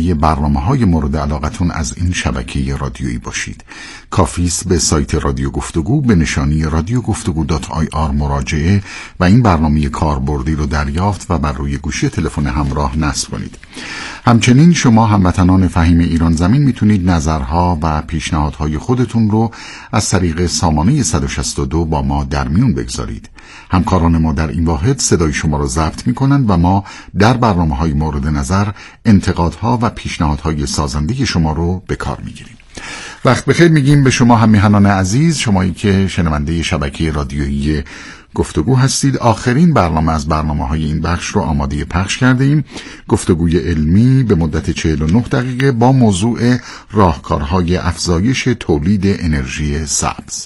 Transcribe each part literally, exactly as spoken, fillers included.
شنونده برنامه‌های مورد علاقتون از این شبکه رادیویی باشید. کافی است به سایت رادیو گفتگو به نشانی رادیو گفتگو دات آی آر مراجعه و این برنامه کاربردی رو دریافت و بر روی گوشی تلفن همراه نصب کنید. همچنین شما هموطنان فهیم ایران زمین میتونید نظرها و پیشنهادهای خودتون رو از طریق سامانه صد و شصت و دو با ما در میون بگذارید. همکاران ما در این واحد صدای شما رو ضبط میکنند و ما در برنامه‌های مورد نظر انتقادها و پیشنهادهای سازنده شما رو به کار میگیریم. وقت بخیر میگیم به شما هم میهنان عزیز، شمایی که شنونده شبکه رادیویی گفتگو هستید. آخرین برنامه از برنامه‌های این بخش رو آماده پخش کرده ایم. گفتگوی علمی به مدت چهل و نه دقیقه با موضوع راهکارهای افزایش تولید انرژی سبز.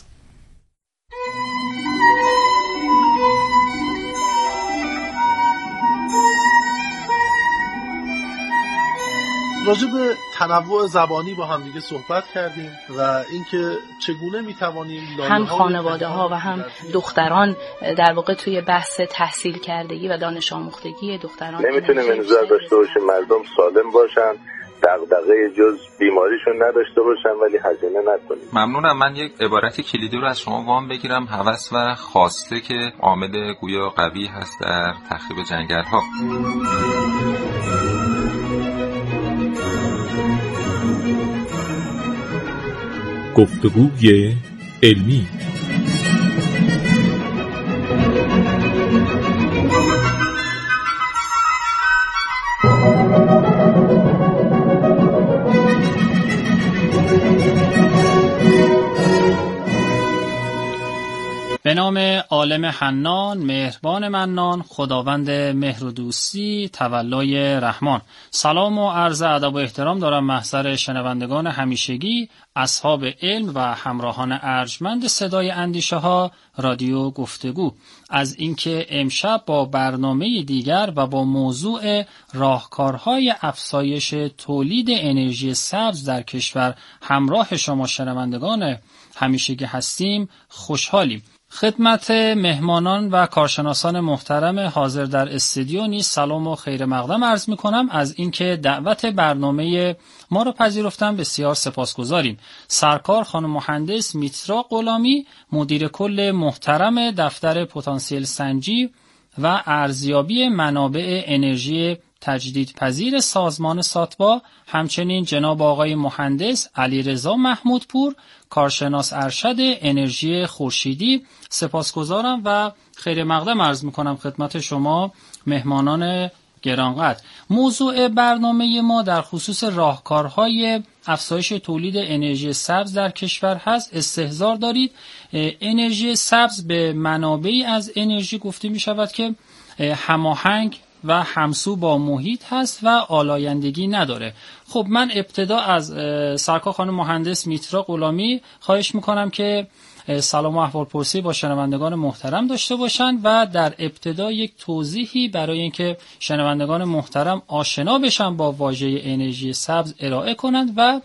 راجع به تنوع زبانی با هم دیگه صحبت کردیم و اینکه چگونه میتوانیم هم خانواده ها و هم دختران در واقع توی بحث تحصیل کردگی و دانش آموختگی دختران نمیتونیم انتظار داشته باشیم مردم سالم باشن، دغدغه جز بیماریشون نداشته باشن ولی هزینه نکنیم. ممنونم. من یک عبارت کلیدی رو از شما وام بگیرم. هوس و خواسته که عامل گویا قوی هست در تخریب جنگل‌ها. گفتگوی علمی. به نام عالم حنان، مهربان منان، خداوند مهر و دوستی، تولای رحمان. سلام و عرض ادب و احترام دارم محضر شنوندگان همیشگی، اصحاب علم و همراهان ارجمند صدای اندیشه ها رادیو گفتگو، از اینکه امشب با برنامه دیگر و با موضوع راهکارهای افزایش تولید انرژی سبز در کشور همراه شما شنوندگان همیشگی هستیم خوشحالیم. خدمت مهمانان و کارشناسان محترم حاضر در استودیو نیز سلام و خیر مقدم عرض می کنم از اینکه دعوت برنامه ما را پذیرفتن. بسیار سپاسگزاریم. سرکار خانم مهندس میترا غلامی، مدیر کل محترم دفتر پتانسیل سنجی و ارزیابی منابع انرژی تجدیدپذیر سازمان ساتوا، همچنین جناب آقای مهندس علیرضا محمودپور، کارشناس ارشد انرژی خورشیدی. سپاسگزارم و خیر مقدم عرض میکنم خدمت شما مهمانان گرانقدر. موضوع برنامه ما در خصوص راهکارهای افزایش تولید انرژی سبز در کشور هست. استحضار دارید انرژی سبز به منابعی از انرژی گفته می شود که هماهنگ و همسو با محیط هست و آلایندگی نداره. خب من ابتدا از سرکار خانم مهندس میترا غلامی خواهش میکنم که سلام و احوالپرسی با شنوندگان محترم داشته باشند و در ابتدا یک توضیحی برای اینکه شنوندگان محترم آشنا بشن با واژه انرژی سبز ارائه کنند و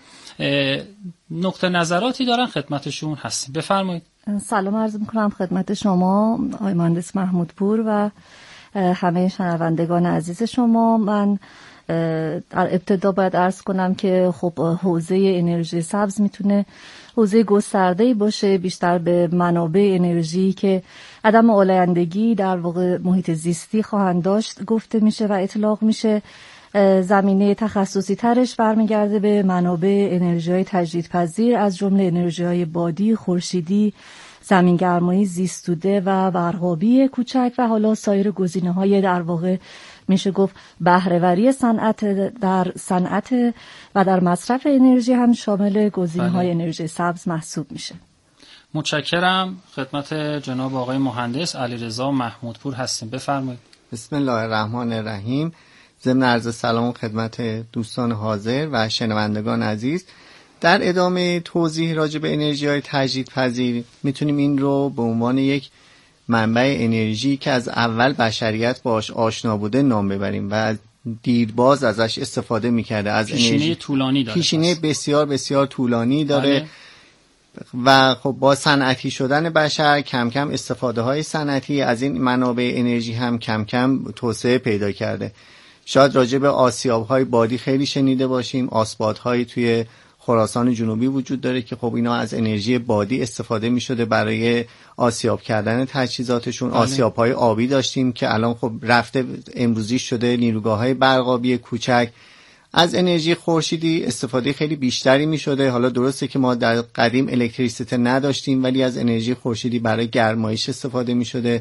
نقطه نظراتی دارن خدمتشون هستیم. بفرمایید. سلام عرض میکنم خدمت شما آقای مهندس محمودپور و همه شنوندگان عزیز شما. من در ابتدا باید عرض کنم که خب حوزه انرژی سبز میتونه حوزه گسترده‌ای باشه، بیشتر به منابع انرژی که عدم آلایندگی در واقع محیط زیستی خواهند داشت گفته میشه و اطلاق میشه. زمینه تخصصی ترش برمیگرده به منابع انرژی‌های تجدیدپذیر از جمله انرژی‌های بادی، خورشیدی، زمینگرمایی، زیستوده و برقابی کوچک و حالا سایر گزینه‌های در واقع میشه گفت بهره‌وری صنعت در صنعت و در مصرف انرژی هم شامل گزینه‌های بله. انرژی سبز محسوب میشه. متشکرم. خدمت جناب آقای مهندس علیرضا محمودپور هستیم. بفرمایید. بسم الله الرحمن الرحیم. ضمن عرض سلام خدمت دوستان حاضر و شنوندگان عزیز. در ادامه توضیح راجع به انرژی‌های تجدیدپذیر میتونیم این رو به عنوان یک منبع انرژی که از اول بشریت باش آشنا بوده نام ببریم و دیرباز ازش استفاده میکرده. از پیشینه انرژی طولانی داره. پیشینه بسیار بسیار طولانی داره. بله. و خب با صنعتی شدن بشر کم کم استفاده های صنعتی از این منابع انرژی هم کم کم توسعه پیدا کرده. شاید راجع به آسیاب‌های بادی خیلی شنیده باشیم. آسبادهایی توی خراسان جنوبی وجود داره که خب اینا از انرژی بادی استفاده می شده برای آسیاب کردن تجهیزاتشون. آسیاب‌های آبی داشتیم که الان خب رفته امروزی شده نیروگاه‌های برق‌آبی کوچک. از انرژی خورشیدی استفاده خیلی بیشتری می شده. حالا درسته که ما در قدیم الکتریسیته نداشتیم، ولی از انرژی خورشیدی برای گرمایش استفاده می شده.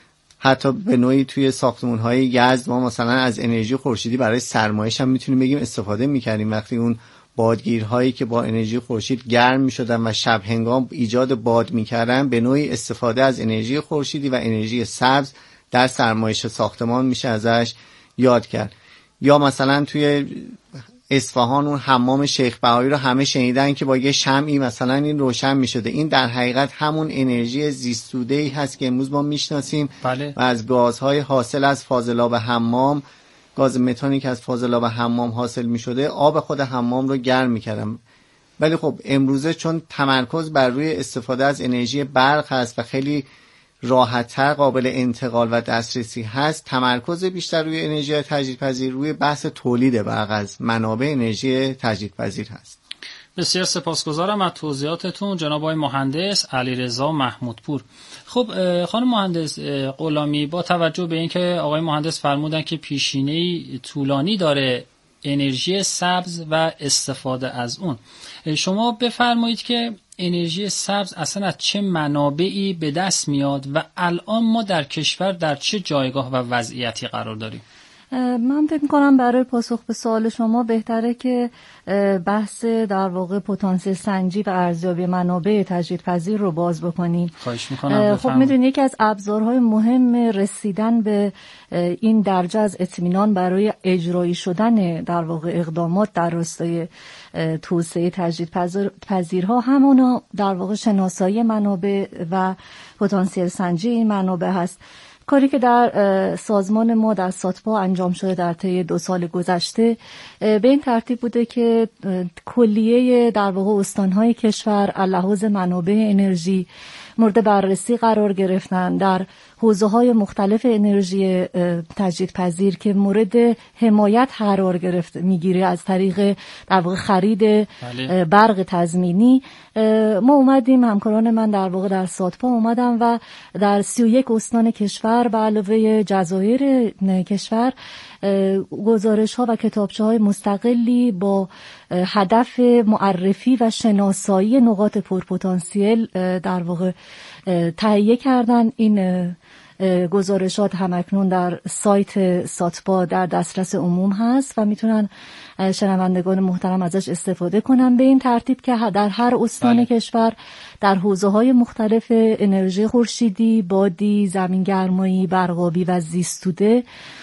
حتی به نوعی توی ساختمان‌های یزد ما مثلا از انرژی خورشیدی برای سرمایش هم میتونیم بگیم استفاده می‌کردیم. وقتی اون بادگیرهایی که با انرژی خورشید گرم می‌شدن و شب هنگام ایجاد باد می‌کردن، به نوعی استفاده از انرژی خورشیدی و انرژی سبز در سرمایش ساختمان میشه ازش یاد کرد. یا مثلا توی اصفهان اون حمام شیخ بهایی رو همه شنیدن که با یه شمعی مثلا این روشن می‌شده. این در حقیقت همون انرژی زیست‌زده‌ای هست که امروز ما میشناسیم. بله. و از گازهای حاصل از فاضلاب حمام، گاز متانی که از فاضلاب حمام حاصل می‌شده، آب خود حمام رو گرم می‌کردن. ولی خب امروزه چون تمرکز بر روی استفاده از انرژی برق هست و خیلی راحت‌تر قابل انتقال و دسترسی هست، تمرکز بیشتر روی انرژی تجدیدپذیر، روی بحث تولید برق از منابع انرژی تجدیدپذیر هست. بسیار سپاسگزارم از توضیحاتتون جناب آقای مهندس علیرضا محمودپور. خب خانم مهندس غلامی، با توجه به اینکه آقای مهندس فرمودن که پیشینه‌ای طولانی داره انرژی سبز و استفاده از اون، شما بفرمایید که انرژی سبز اصلا از چه منابعی به دست میاد و الان ما در کشور در چه جایگاه و وضعیتی قرار داریم؟ من فکر می‌کنم برای پاسخ به سوال شما بهتره که بحث در واقع پتانسیل سنجی و ارزیابی منابع تجدیدپذیر رو باز بکنیم. خواهش می‌کنم. خب می‌دونید یکی از ابزارهای مهم رسیدن به این درجه از اطمینان برای اجرایی شدن در واقع اقدامات در راستای توسعه تجدیدپذیرها همون در واقع شناسایی منابع و پتانسیل سنجی این منابع هست. کاری که در سازمان ما در ساتپا انجام شده در طی دو سال گذشته به این ترتیب بوده که کلیه در واقع استانهای کشور لحاظ منابع انرژی مورد بررسی قرار گرفتن در حوزه‌های مختلف انرژی تجدیدپذیر که مورد حمایت قرار گرفت میگیره از طریق در واقع خرید بله. برق تضمینی. ما اومدیم، همکاران من در واقع در ساتپا اومدم و در سی و یک استان کشور به علاوه جزایر کشور گزارش ها و کتابچه های مستقلی با هدف معرفی و شناسایی نقاط پرپتانسیل در واقع تهیه کردن. این گزارشات همکنون در سایت ساتپا در دسترس عموم هست و میتونن شنوندگان محترم ازش استفاده کنن، به این ترتیب که در هر استان بله. کشور در حوزه‌های مختلف انرژی خورشیدی، بادی، زمینگرمایی، برق‌آبی و زیست‌زده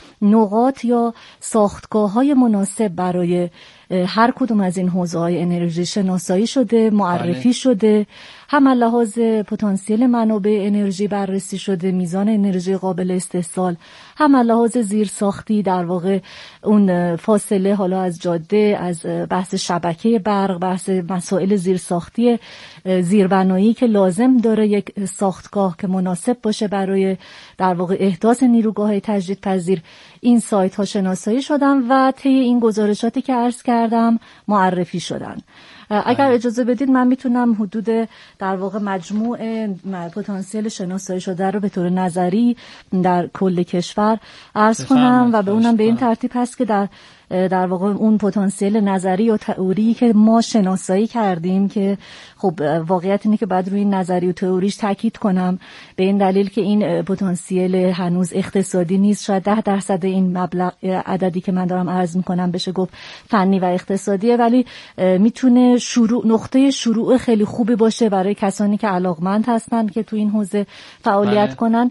نقاط یا ساختگاه‌های مناسب برای هر کدوم از این حوزه‌های انرژی شناسایی شده، معرفی بله. شده، هم لحاظ پتانسیل منابع انرژی بررسی شده، میزان انرژی قابل استحصال، هم لحاظ زیرساختی در واقع اون فاصله حالا از جاده، از بحث شبکه برق، بحث مسائل زیرساختی زیربنایی که لازم داره یک ساختگاه که مناسب باشه برای در واقع احداث نیروگاه تجدیدپذیر. این سایت ها شناسایی شدن و طی این گزارشاتی که عرض کردم معرفی شدن. اگر اجازه بدید من میتونم حدود در واقع مجموع پتانسیل شناسایی شده رو به طور نظری در کل کشور عرض کنم و به اونم به این ترتیب هست که در در واقع اون پتانسیل نظری و تئوری که ما شناسایی کردیم که خب واقعیت اینه که بعد روی نظری و تئوریش تاکید کنم به این دلیل که این پتانسیل هنوز اقتصادی نیست. شاید ده درصد این مبلغ عددی که من دارم عرض میکنم بشه گفت فنی و اقتصادیه، ولی میتونه شروع نقطه شروع خیلی خوبی باشه برای کسانی که علاقمند هستن که تو این حوزه فعالیت بله. کنن.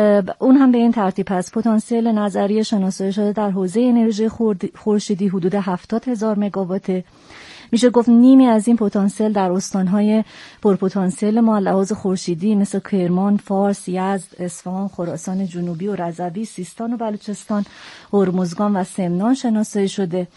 اون هم به این ترتیب هست. پتانسیل نظری شناسایی شده در حوزه انرژی خورشیدی حدود هفتاد هزار مگاوات. میشه گفت نیمی از این پتانسیل در استانهای پرپتانسیل ما لحاظ خورشیدی مثل کرمان، فارس، یزد، اصفهان، خراسان جنوبی و رضوی، سیستان و بلوچستان، هرمزگان و سمنان شناسایی شده.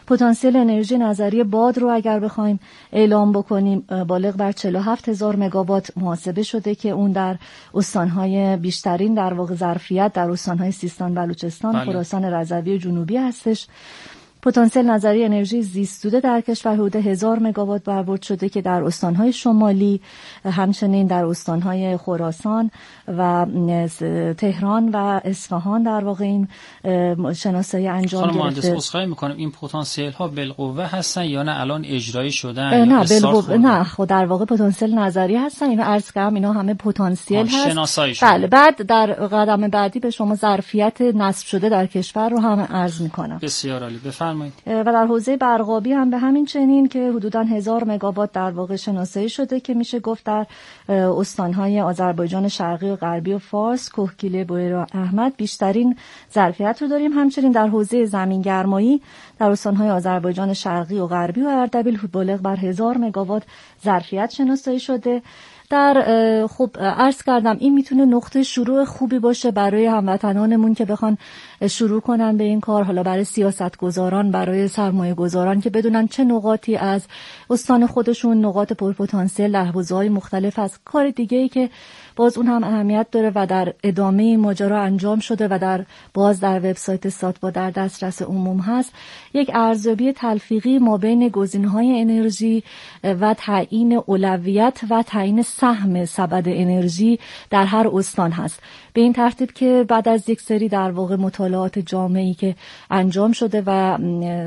پتانسیل انرژی نظری باد رو اگر بخوایم اعلام بکنیم بالغ بر چهل و هفت هزار مگاوات محاسبه شده که اون در استانهای بیشترین در واقع ظرفیت در استانهای سیستان، بلوچستان، خراسان رضوی و جنوبی هستش. پتانسیل نظری انرژی زیستوده در کشور حدود هزار مگاوات برآورد شده که در استانهای شمالی، همچنین در استانهای خراسان و تهران و اصفهان در واقع این شناسایی انجام گرفته. خانم مهندس عذرخواهی می‌کنم، این پتانسیل ها بالقوه هستن یا نه الان اجرایی شدن؟ نه بالقوه نه، خود در واقع پتانسیل نظری هستن. اینا عرض کردم اینا همه پتانسیل هست. شناسایی شده. بله، بعد در قدم بعدی به شما ظرفیت نصب شده در کشور رو هم عرض می‌کنم. بسیار عالی، بفرمایید. و در حوزه برقابی هم به همین چنین که حدوداً هزار مگاوات در واقع شناسایی شده که میشه گفت در استانهای آذربایجان شرقی و غربی و فارس، کوهگیله، بویر و احمد بیشترین ظرفیت رو داریم. همچنین در حوزه زمینگرمایی در استانهای آذربایجان شرقی و غربی و اردبیل بالغ بر هزار مگاوات ظرفیت شناسایی شده. در خب عرض کردم این میتونه نقطه شروع خوبی باشه برای هموطنانمون که بخوان شروع کنن به این کار، حالا برای سیاستگزاران، برای سرمایه گذاران که بدونن چه نقاطی از استان خودشون نقاط پرپتانسیل در حوزه‌های مختلف هست. کار دیگه‌ای که باز اون هم اهمیت داره و در ادامه این ماجرا انجام شده و در باز در وبسایت ساتوا در دسترس عموم هست، یک ارزیابی تلفیقی ما بین گزینه‌های انرژی و تعیین اولویت و تعیین سهم سبد انرژی در هر استان هست. به این ترتیب که بعد از یک سری در واقع مطالعات جامعی که انجام شده و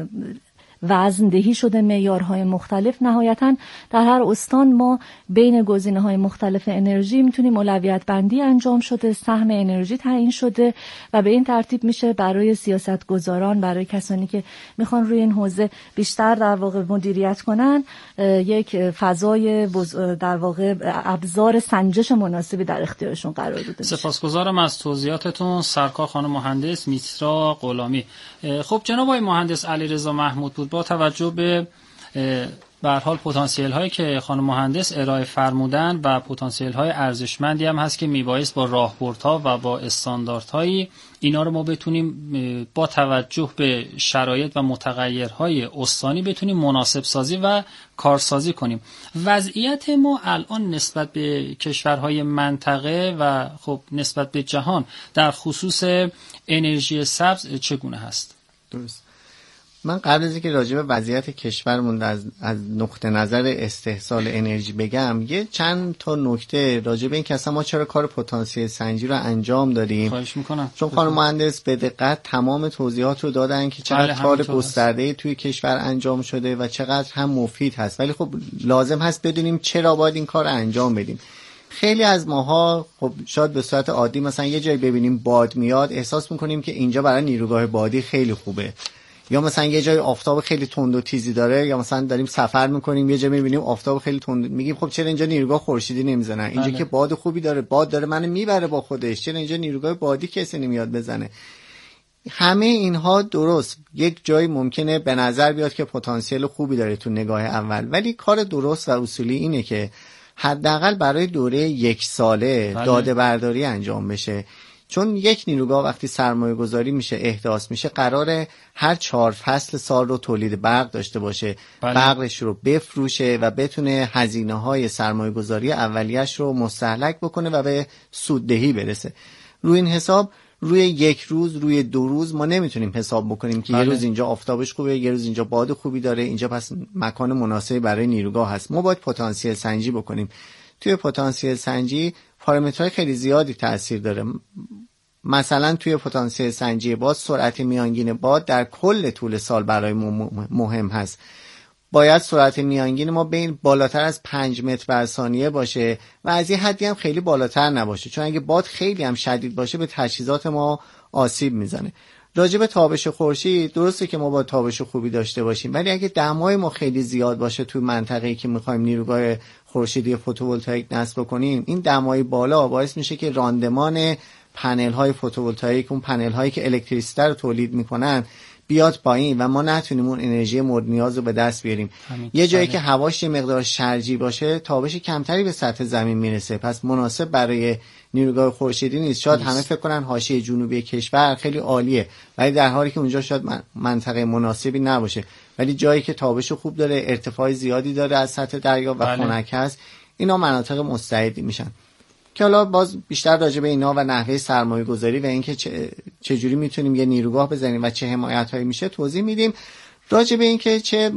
وزن دهی شده معیارهای مختلف، نهایتاً در هر استان ما بین گزینه‌های مختلف انرژی میتونیم اولویت بندی انجام شده، سهم انرژی تعیین شده و به این ترتیب میشه برای سیاستگزاران، برای کسانی که میخوان روی این حوزه بیشتر در واقع مدیریت کنن، یک فضای در واقع ابزار سنجش مناسبی در اختیارشون قرار داده میشه. سپاسگزارم از توضیحاتتون سرکار خانم مهندس میترا غلامی. خب جناب آقای مهندس علیرضا محمود بود، با توجه به به هر حال پتانسیل هایی که خانم مهندس ارائه فرمودن و پتانسیل های ارزشمندی هم هست که میبایست با راهبردها و با استانداردهایی اینا رو ما بتونیم با توجه به شرایط و متغیرهای استانی بتونیم مناسب سازی و کارسازی کنیم. وضعیت ما الان نسبت به کشورهای منطقه و خب نسبت به جهان در خصوص انرژی سبز چگونه هست؟ درست. من قبل از اینکه راجع به وضعیت کشورمون از از نقطه نظر استحصال انرژی بگم، یه چند تا نکته راجع به این که اصلا ما چرا کار پتانسیل سنجی رو انجام دادیم. خواهش میکنم. چون خانم مهندس به دقت تمام توضیحات رو دادن که چقدر کار گسترده‌ای توی کشور انجام شده و چقدر هم مفید هست، ولی خب لازم هست بدونیم چرا باید این کار رو انجام بدیم. خیلی از ماها خب شاید به صورت عادی مثلا یه جایی ببینیم باد میاد احساس میکنیم که اینجا برای نیروگاه بادی خیلی خوبه، یا مثلا یه جای آفتاب خیلی تند و تیزی داره، یا مثلا داریم سفر میکنیم یه جا میبینیم آفتاب خیلی تند، میگیم خب چرا اینجا نیروگاه خورشیدی نمیزنن؟ اینجا بله. که باد خوبی داره، باد داره منو میبره با خودش، چرا اینجا نیروگاه بادی کسی نمیاد بزنه؟ همه اینها درست یک جایی ممکنه به نظر بیاد که پتانسیل خوبی داره تو نگاه اول، ولی کار درست و اصولی اینه که حداقل برای دوره یک ساله بله. داده برداری انجام بشه. چون یک نیروگاه وقتی سرمایه گذاری میشه احداث میشه قراره هر چهار فصل سال رو تولید برق داشته باشه، بله. برقش رو بفروشه و بتونه هزینه های سرمایه گذاری اولیش رو مستهلک بکنه و به سوددهی برسه. روی این حساب روی یک روز روی دو روز ما نمیتونیم حساب بکنیم که بله. یه روز اینجا آفتابش خوبه، یه روز اینجا باد خوبی داره، اینجا پس مکان مناسبی برای نیروگاه هست. ما باید پتانسیل سنجی بکنیم. توی پتانسیل سنجی پارامترهای خیلی زیادی تأثیر داره. مثلا توی پتانسیل سنجی باد سرعت میانگین باد در کل طول سال برای مهم هست. باید سرعت میانگین ما بین بالاتر از پنج متر بر ثانیه باشه و از یه حدی هم خیلی بالاتر نباشه، چون اگه باد خیلی هم شدید باشه به تجهیزات ما آسیب میزنه. راجع به تابش خورشید درسته که ما باید تابش خوبی داشته باشیم، ولی اگه دمای ما خیلی زیاد باشه توی منطقه‌ای که می‌خوایم نیروگاه خورشیدی فوتوولتائیک نصب کنیم، این دمای بالا باعث میشه که راندمان پنل‌های فوتوولتائیک، اون پنل‌هایی که الکتریسیته رو تولید می‌کنن، بیاد پایین و ما نتونیم اون انرژی مورد نیاز رو به دست بیاریم. یه جایی که هواش یه مقدار شرجی باشه تابش کمتری به سطح زمین میرسه، پس مناسب برای نیروگاه خورشیدی نیست. شاید همه فکر کنن حاشیه جنوبی کشور خیلی عالیه، ولی در حالی که اونجا شاید منطقه مناسبی نباشه. ولی جایی که تابش خوب داره، ارتفاع زیادی داره از سطح دریا و بله. خنک هست، اینا مناطق مستعدی میشن. که حالا باز بیشتر راجع به اینا و نحوه سرمایه گذاری و اینکه چه چجوری میتونیم یه نیروگاه بزنیم و چه حمایت هایی میشه توضیح میدیم. راجع به اینکه چه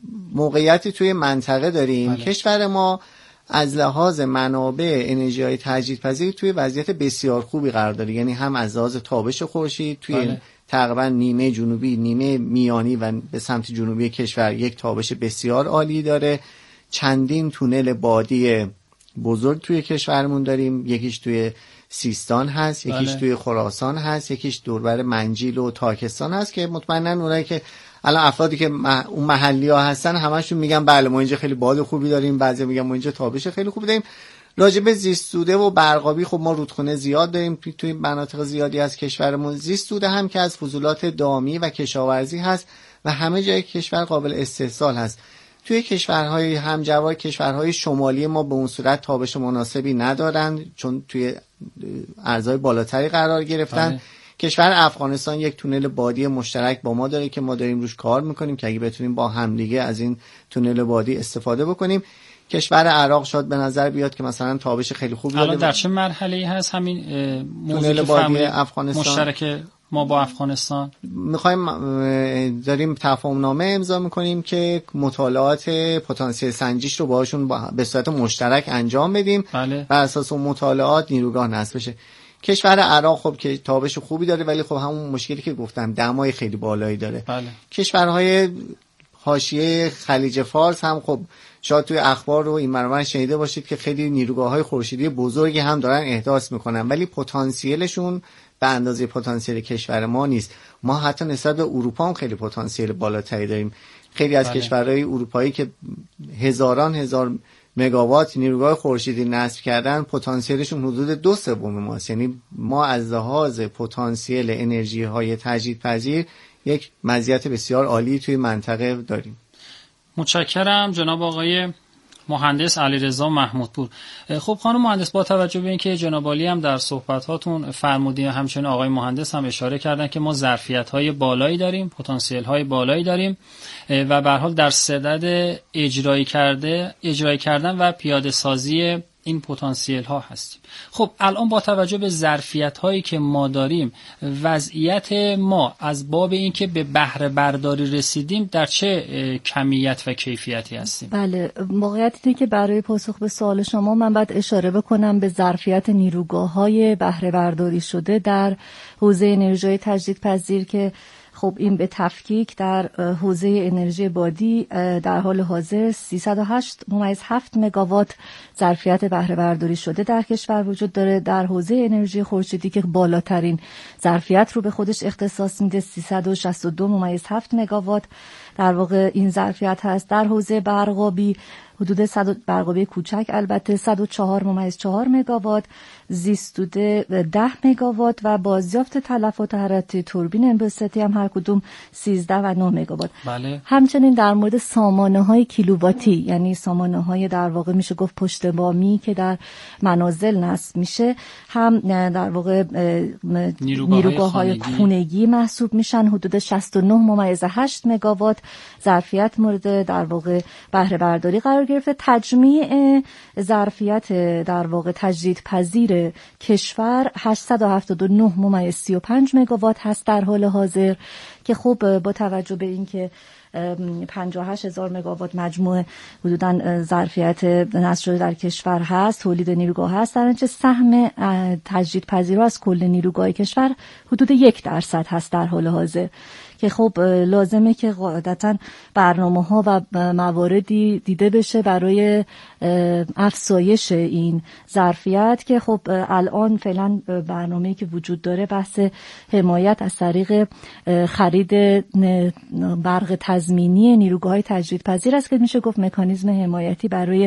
موقعیتی توی منطقه داریم. بله. کشور ما از لحاظ منابع انرژی های تجدیدپذیر توی وضعیت بسیار خوبی قرار داره، یعنی هم از لحاظ تابش خورشید توی بله. تقریبا نیمه جنوبی، نیمه میانی و به سمت جنوبی کشور یک تابش بسیار عالی داره. چندین تونل بادی بزرگ توی کشورمون داریم، یکیش توی سیستان هست، یکیش بله. توی خراسان هست، یکیش دوربر منجیل و تاکستان هست که مطمئنا اونایی که الان افرادی که مح... اون محلی ها هستن همشون میگن بله ما اینجا خیلی باد خوبی داریم، بعضی میگن ما اینجا تابش خیلی خوبی داریم. راجب زیستوده و برقابی خب ما رودخونه زیاد داریم توی مناطق زیادی از کشورمون. زیستوده هم که از فضولات دامی و کشاورزی هست و همه جای کشور قابل استحصال هست. توی کشورهای همجوار، کشورهای شمالی ما به اون صورت تابش مناسبی ندارن چون توی ارزهای بالاتری قرار گرفتن. آه. کشور افغانستان یک تونل بادی مشترک با ما داره که ما داریم روش کار میکنیم که اگه بتونیم با همدیگه از این تونل بادی استفاده بکنیم. کشور عراق شاید به نظر بیاد که مثلا تابش خیلی خوبی داره. الان در چه مرحله‌ای هست همین تونل بادی افغانستان مشترک ما با افغانستان؟ میخوایم داریم تفاهم نامه امضا میکنیم که مطالعات پتانسیل سنجیش رو باهاشون به صورت مشترک انجام بدیم. بله. بر اساس اون مطالعات نیروگاه نصب بشه. کشور عراق خب که تابش خوبی داره ولی خب همون مشکلی که گفتم دمای خیلی بالایی داره. بله. کشورهای حاشیه خلیج فارس هم خب شاید توی اخبار رو این مرمر شنیده باشید که خیلی نیروگاه‌های خورشیدی بزرگی هم دارن احداث میکنن ولی پتانسیلشون به اندازه پتانسیل کشور ما نیست. ما حتی نسبت به اروپا هم خیلی پتانسیل بالاتری داریم. خیلی از بله. کشورهای اروپایی که هزاران هزار مگاوات نیروگاه خورشیدی نصب کردن پتانسیلشون حدود دو سوم ماست. یعنی ما از لحاظ پتانسیل انرژی های تجدیدپذیر یک مزیت بسیار عالی توی منطقه داریم. متشکرم جناب آقای مهندس علیرضا محمودپور. خب خانم مهندس، با توجه به اینکه جناب عالی هم در صحبتاتون فرمودین، همچنین آقای مهندس هم اشاره کردن که ما ظرفیت‌های بالایی داریم، پتانسیل‌های بالایی داریم و به هر حال در صدد اجرایی کرده اجرایی کردن و پیاده سازی این پتانسیل ها هستیم. خب الان با توجه به ظرفیت هایی که ما داریم، وضعیت ما از باب این که به بهره برداری رسیدیم در چه کمیت و کیفیتی هستیم؟ بله، موقعیتی که برای پاسخ به سوال شما من باید اشاره بکنم به ظرفیت نیروگاه های بهره برداری شده در حوزه انرژی تجدیدپذیر که خب این به تفکیک در حوزه انرژی بادی در حال حاضر سیصد و هشت ممیز هفت مگاوات ظرفیت بهره برداری شده در کشور وجود داره. در حوزه انرژی خورشیدی که بالاترین ظرفیت رو به خودش اختصاص میده سیصد و شصت و دو ممیز هفت مگاوات در واقع این ظرفیت هست. در حوزه برقابی حدود صد برقابی کوچک البته صد و چهار ممیز چهار مگاوات، زیستوده ده مگاوات و بازیافت تلفات حرارتی توربین انبساطی هم هر کدوم سیزده و نه مگاوات. بله. همچنین در مورد سامانه های کیلوواتی، یعنی سامانه های در واقع میشه گفت پشت بامی که در منازل نصب میشه، هم در واقع نیروگاه های خانگی محسوب میشن. حدود شصت و نه ممیز هشت مگاوات ظرفیت مورد در واقع بهره برداری قرار گرفته. تجمیع ظرفیت در واقع تجدیدپذیر کشور هشتصد و هفتاد و نه ممیز سی و پنج مگاوات هست در حال حاضر که خب با توجه به اینکه پنجاه و هشت هزار مگاوات مجموع حدوداً ظرفیت نصب شده در کشور هست، تولید نیروگاه هست، در اینجا سهم تجدیدپذیرها از کل نیروگاه کشور حدود یک درصد هست در حال حاضر که خب لازمه که قاعدتاً برنامه ها و مواردی دیده بشه برای افزایش این ظرفیت که خب الان فعلا برنامه‌ای که وجود داره بحث حمایت از طریق خرید برق تضمینی نیروگاه‌های تجدیدپذیر است که میشه گفت مکانیزم حمایتی برای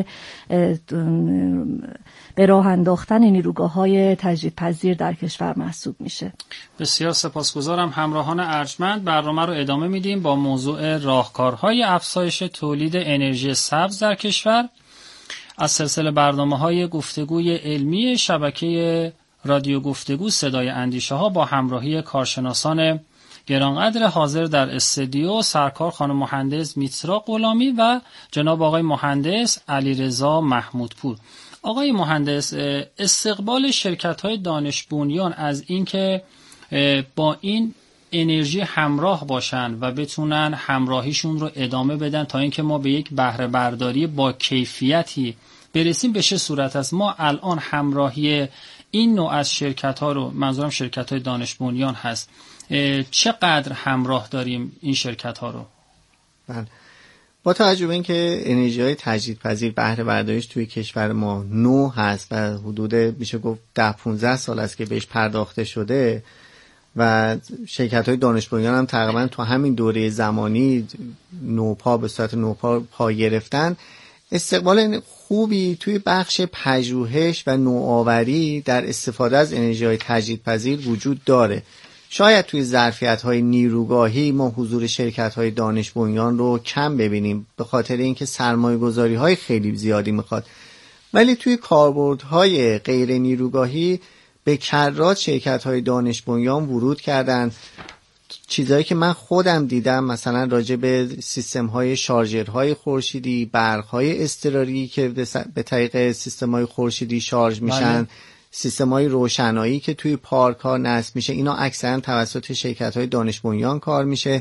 به راه انداختن نیروگاه‌های تجدیدپذیر در کشور محسوب میشه. بسیار سپاسگزارم. همراهان ارجمند، برنامه رو ادامه میدیم با موضوع راهکارهای افزایش تولید انرژی سبز در کشور از سلسله برنامه‌های گفتگوی علمی شبکه رادیو گفتگو صدای اندیشه ها با همراهی کارشناسان گرانقدر حاضر در استودیو سرکار خانم مهندس میترا غلامی و جناب آقای مهندس علیرضا محمودپور. آقای مهندس، استقبال شرکت‌های دانش بنیان از اینکه با این انرژی همراه باشن و بتونن همراهیشون رو ادامه بدن تا اینکه ما به یک بهره برداری با کیفیتی برسیم، به چه صورت است؟ ما الان همراهی این نوع از شرکت‌ها رو، منظورم شرکت‌های دانش بنیان هست، چقدر همراه داریم این شرکت‌ها رو؟ بله، با توجه به اینکه انرژی‌های تجدیدپذیر بهره برداریش توی کشور ما نو هست و حدود میشه گفت ده پانزده سال است که بهش پرداخته شده و شرکت‌های دانش بنیان هم تقریبا تو همین دوره زمانی نوپا به صورت نوپا پا گرفتن، استقبال خوبی توی بخش پژوهش و نوآوری در استفاده از انرژی‌های تجدیدپذیر وجود داره. شاید توی ظرفیت‌های نیروگاهی ما حضور شرکت‌های دانش بنیان رو کم ببینیم به خاطر اینکه سرمایه‌گذاری‌های خیلی زیادی میخواد، ولی توی کاربردهای غیر نیروگاهی به کرات شرکت‌های دانش بنیان ورود کردن. چیزایی که من خودم دیدم مثلا راجع به سیستم‌های شارژرهای خورشیدی، برق‌های اضطراری که به طریق سیستم‌های خورشیدی شارژ میشن، بله. سیستم‌های روشنایی که توی پارک‌ها نصب میشه، اینا اکثرا توسط شرکت‌های دانش بنیان کار میشه.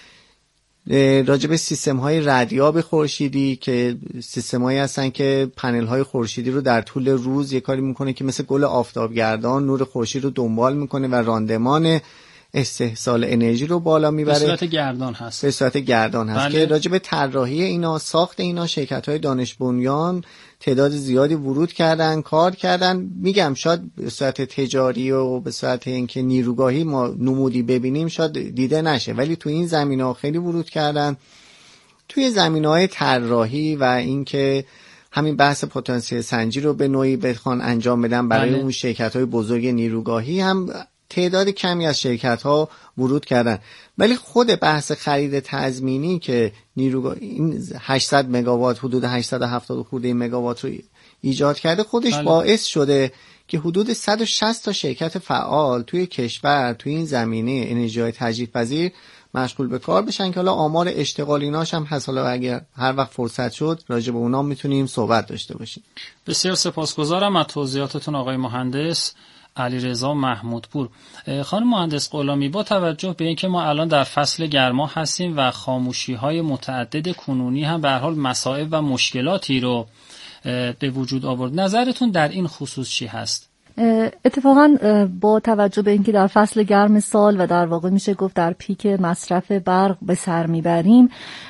راجع به سیستم‌های ردیاب خورشیدی که سیستم‌هایی هستن که پنل‌های خورشیدی رو در طول روز یه کاری میکنه که مثل گل آفتابگردان نور خورشید رو دنبال میکنه و راندمان استحصال انرژی رو بالا میبره. به صورت گردان هست. به صورت گردان هست. بله. که راجع به طراحی اینا، ساخت اینا، شرکت‌های دانش بنیان تعداد زیادی ورود کردن، کار کردن. میگم شاید به صورت تجاری و به صورت اینکه نیروگاهی ما نمودی ببینیم شاید دیده نشه، ولی تو این زمینه‌ها خیلی ورود کردن. توی زمینه‌های طراحی و اینکه همین بحث پتانسیل سنجی رو به نوعی بخوان انجام بدن برای بله. اون شرکت‌های بزرگ نیروگاهی هم تعداد کمی از شرکت‌ها ورود کردن، ولی خود بحث خرید تضمینی که نیروگاه این هشتصد مگاوات، حدود هشتصد و هفتاد خورده مگاوات رو ایجاد کرده، خودش بله. باعث شده که حدود صد و شصت تا شرکت فعال توی کشور توی این زمینه انرژی‌های تجدیدپذیر مشغول به کار بشن که حالا آمار اشتغالیناش هم هست. حالا اگر هر وقت فرصت شد راجع به اونا میتونیم صحبت داشته باشیم. بسیار سپاسگزارم از توضیحاتتون آقای مهندس علیرضا محمودپور. خانم مهندس غلامی، با توجه به اینکه ما الان در فصل گرما هستیم و خاموشی‌های متعدد کنونی هم به هر حال مصائب و مشکلاتی رو به وجود آورد، نظرتون در این خصوص چی هست؟ اتفاقا با توجه به اینکه در فصل گرم سال و در واقع میشه گفت در پیک مصرف برق به سر میبریم،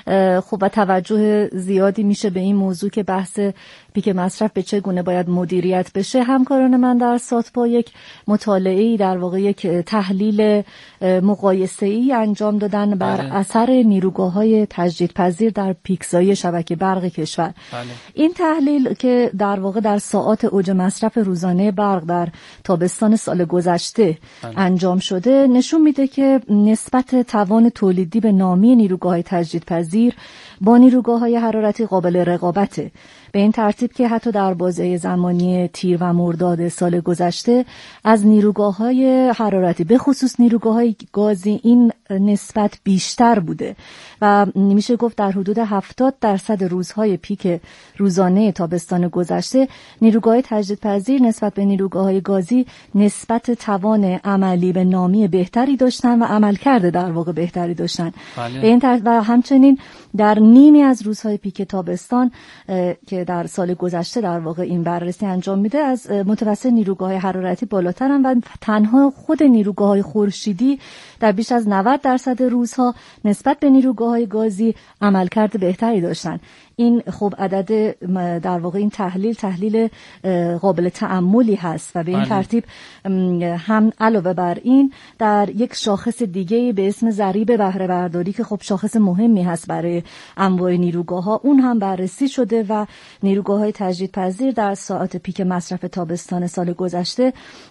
خب و توجه زیادی میشه به این موضوع که بحث پیک مصرف به چه گونه باید مدیریت بشه، همکاران من در ساتپا یک مطالعه‌ای در واقع یک تحلیل مقایسه‌ای انجام دادن بر بله. اثر نیروگاه‌های تجدیدپذیر در پیکزایی شبکه برق کشور. بله. این تحلیل که در واقع در ساعات اوج مصرف روزانه برق در تابستان سال گذشته بله. انجام شده، نشون میده که نسبت توان تولیدی به نامی نیروگاه‌های تجدیدپذیر با نیروگاه‌های حرارتی قابل رقابته، به این ترتیب که حتی در بازه زمانی تیر و مرداد سال گذشته از نیروگاه‌های حرارتی به خصوص نیروگاه‌های گازی این نسبت بیشتر بوده و میشه گفت در حدود هفتاد درصد روزهای پیک روزانه تابستان گذشته نیروگاه‌های تجدیدپذیر نسبت به نیروگاه‌های گازی نسبت توان عملی به نامی بهتری داشتن و عملکرد در واقع بهتری داشتن. بله. به این ترتیب و همچنین در نیمی از روزهای پیک تابستان که در سال گذشته در واقع این بررسی انجام میده، از متوسط نیروگاه‌های حرارتی بالاترن و تنها خود نیروگاه‌های خورشیدی در بیش از نود درصد روزها نسبت به نیروگاه‌های گازی عملکرد بهتری داشتن. این خب عدد در واقع این تحلیل تحلیل قابل تأملی هست و به این ترتیب هم علاوه بر این در یک شاخص دیگه به اسم ضریب بهره برداری که خب شاخص مهمی هست برای انواع نیروگاه‌ها، اون هم بررسی شده و نیروگاه‌های تجدیدپذیر در ساعات پیک مصرف تابستان سال گذشته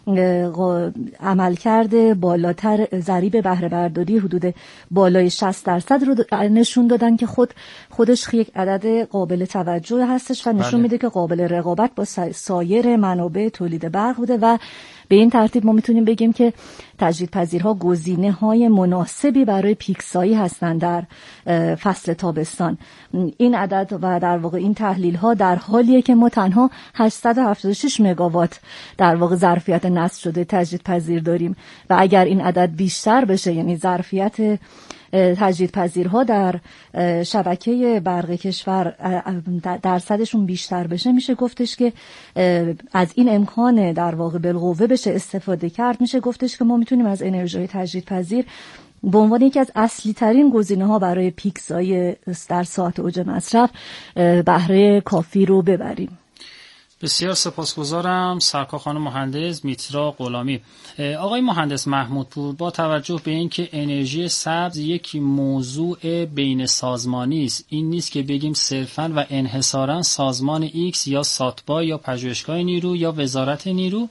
عملکرد بالاتر ضریب بهره برداری حدود بالای شصت درصد رو نشون دادن که خود خودش یک عدد قابل توجه هستش و نشون بله. میده که قابل رقابت با سایر منابع تولید برق بوده و به این ترتیب ما میتونیم بگیم که تجدیدپذیرها گزینه‌های مناسبی برای پیکسایی هستند در فصل تابستان. این عدد و در واقع این تحلیل‌ها در حالیه که ما تنها هشتصد و هفتاد و شش مگاوات در واقع ظرفیت نصب شده تجدیدپذیر داریم و اگر این عدد بیشتر بشه، یعنی ظرفیت تجدیدپذیرها در شبکه برق کشور درصدشون بیشتر بشه، میشه گفتش که از این امکان در واقع بالقوه بشه استفاده کرد. میشه گفتش که ما میتونیم از انرژی تجدیدپذیر به عنوان یکی از اصلی ترین گزینه ها برای پیکسای در ساعت اوج مصرف بهره کافی رو ببریم. بسیار سپاسگزارم سرکار خانم مهندس میترا غلامی. آقای مهندس محمودپور، با توجه به اینکه انرژی سبز یک موضوع بین سازمانی است، این نیست که بگیم صرفاً و انحصاراً سازمان ایکس یا ساتبا یا پژوهشگاه نیرو یا وزارت نیرو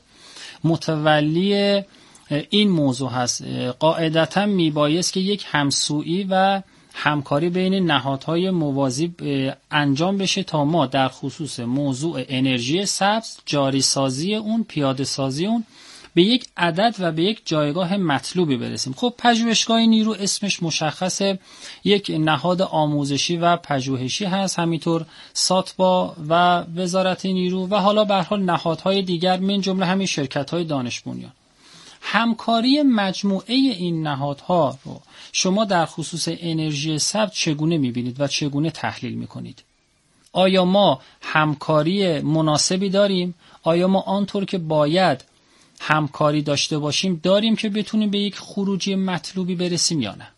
متولی این موضوع هست. قاعدتاً میبایست که یک همسویی و همکاری بین نهادهای موازی انجام بشه تا ما در خصوص موضوع انرژی سبز، جاری سازی اون، پیاده سازی اون به یک عدد و به یک جایگاه مطلوبی برسیم. خب پژوهشگاه نیرو اسمش مشخصه، یک نهاد آموزشی و پژوهشی هست، همینطور ساتبا و وزارت نیرو و حالا به هر حال نهادهای دیگر من جمله همین شرکت‌های دانش بنیان. همکاری مجموعه این نهادها رو شما در خصوص انرژی سبز چگونه می‌بینید و چگونه تحلیل می‌کنید؟ آیا ما همکاری مناسبی داریم؟ آیا ما آنطور که باید همکاری داشته باشیم داریم که بتونیم به یک خروجی مطلوبی برسیم یا نه؟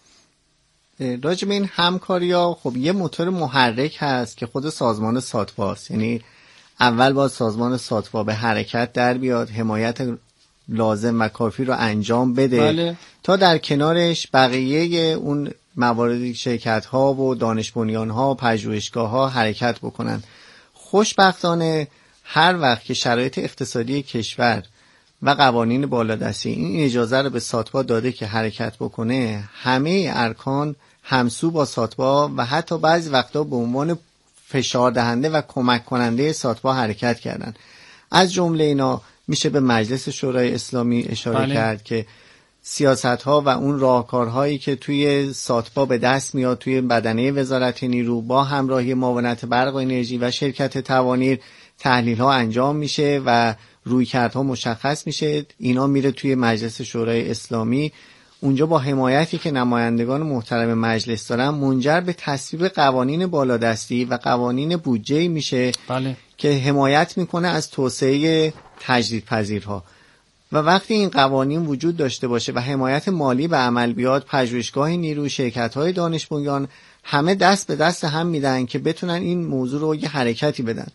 راجع به این همکاری ها خب یه موتور محرک هست که خود سازمان ساتباست. یعنی اول باید سازمان ساتبا به حرکت در بیاد، حمایت لازم و کافی رو انجام بده بله. تا در کنارش بقیه اون موارد شرکت ها و دانش بنیان ها و پژوهشگاه ها حرکت بکنن. خوشبختانه هر وقت که شرایط اقتصادی کشور و قوانین بالادستی این اجازه رو به ساتبا داده که حرکت بکنه، همه ارکان همسو با ساتبا و حتی بعضی وقتا به عنوان فشار دهنده و کمک کننده ساتبا حرکت کردن. از جمله اینا میشه به مجلس شورای اسلامی اشاره بله. کرد که سیاست‌ها و اون راهکارهایی که توی ساتبا به دست میاد توی بدنه وزارت نیرو با همراهی معاونت برق و انرژی و شرکت توانیر تحلیل‌ها انجام میشه و رویکردها مشخص میشه. اینا میره توی مجلس شورای اسلامی، اونجا با حمایتی که نمایندگان محترم مجلس دارن منجر به تصویب قوانین بالادستی و قوانین بودجه میشه بله. که حمایت میکنه از توسعه تجدیدپذیرها. و وقتی این قوانین وجود داشته باشه و حمایت مالی به عمل بیاد، پژوهشگاه نیرو، شرکت‌های دانش بنیان همه دست به دست هم میدن که بتونن این موضوع رو یه حرکتی بدن.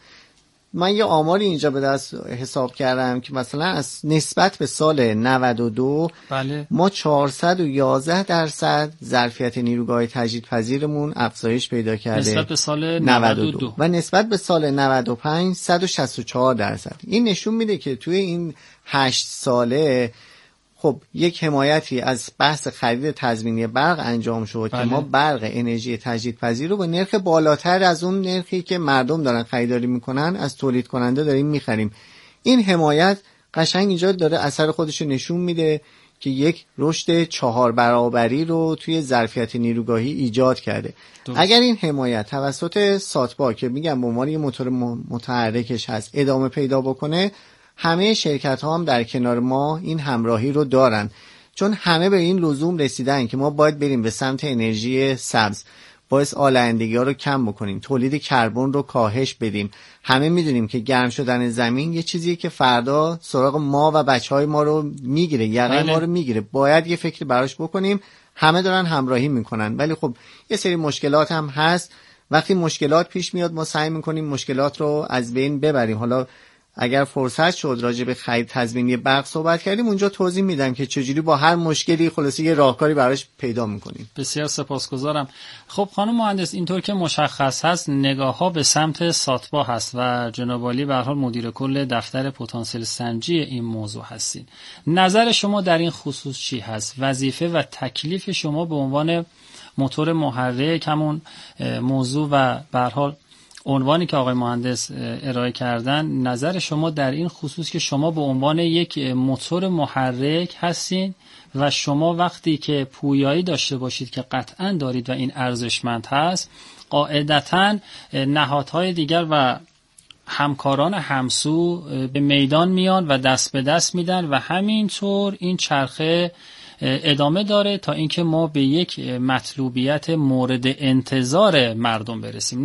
من یه آماری اینجا به دست حساب کردم که مثلا از نسبت به سال نود و دو بله. ما چهارصد و یازده درصد ظرفیت نیروگاه تجدیدپذیرمون افزایش پیدا کرده نسبت به سال نود و دو و نسبت به سال نود و پنج صد و شصت و چهار درصد. این نشون میده که توی این هشت ساله خب یک حمایتی از بحث خرید تضمینی برق انجام شد بله. که ما برق انرژی تجدیدپذیر رو با نرخ بالاتر از اون نرخی که مردم دارن خریداری میکنن از تولید کننده داریم میخریم. این حمایت قشنگ اینجا داره اثر خودش رو نشون میده که یک رشد چهار برابری رو توی ظرفیت نیروگاهی ایجاد کرده. دوست. اگر این حمایت توسط ساتبا که میگم به عنوان یه موتور متحرکش هست ادامه پیدا بکنه، همه شرکت ها هم در کنار ما این همراهی رو دارن، چون همه به این لزوم رسیدن که ما باید بریم به سمت انرژی سبز، باعث آلایندگی ها رو کم بکنیم، تولید کربن رو کاهش بدیم. همه میدونیم که گرم شدن زمین یه چیزیه که فردا سراغ ما و بچه های ما رو میگیره، یقه ما رو میگیره، باید یه فکری براش بکنیم. همه دارن همراهی میکنن، ولی خب یه سری مشکلات هم هست. وقتی مشکلات پیش میاد ما سعی میکنیم مشکلات رو از بین ببریم. حالا اگر فرصت شد راجع به خرید تضمینی برق صحبت کردیم، اونجا توضیح میدم که چجوری با هر مشکلی خلاصه یه راهکاری براش پیدا میکنیم. بسیار سپاسگزارم. خب خانم مهندس، اینطور که مشخص هست نگاه ها به سمت ساتبا هست و جناب عالی به هر حال مدیر کل دفتر پتانسیل سنجی این موضوع هستین. نظر شما در این خصوص چی هست؟ وظیفه و تکلیف شما به عنوان موتور محرک همون موضوع و به هر حال عنوانی که آقای مهندس ارائه کردن، نظر شما در این خصوص که شما به عنوان یک موتور محرک هستین و شما وقتی که پویایی داشته باشید که قطعاً دارید و این ارزشمند هست، قاعدتاً نهادهای دیگر و همکاران همسو به میدان میان و دست به دست میدن و همینطور این چرخه ادامه داره تا اینکه ما به یک مطلوبیت مورد انتظار مردم برسیم.